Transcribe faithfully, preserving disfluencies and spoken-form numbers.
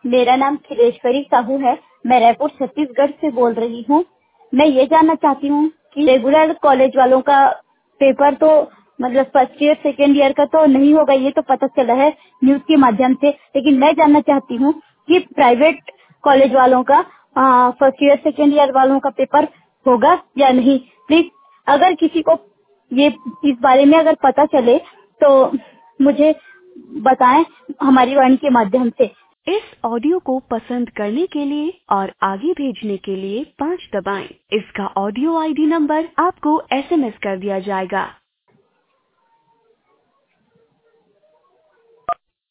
मेरा नाम खिलेश्वरी साहू है। मैं रायपुर छत्तीसगढ़ से बोल रही हूँ। मैं ये जानना चाहती हूँ कि रेगुलर कॉलेज वालों का पेपर तो मतलब फर्स्ट ईयर सेकेंड ईयर का तो नहीं होगा, ये तो पता चला है न्यूज के माध्यम से, लेकिन मैं जानना चाहती हूँ कि प्राइवेट कॉलेज वालों का फर्स्ट ईयर सेकेंड ईयर वालों का पेपर होगा या नहीं। प्लीज अगर किसी को ये इस बारे में अगर पता चले तो मुझे बताएं हमारी वाणी के माध्यम से। इस ऑडियो को पसंद करने के लिए और आगे भेजने के लिए पाँच दबाएं। इसका ऑडियो आईडी नंबर आपको एसएमएस कर दिया जाएगा।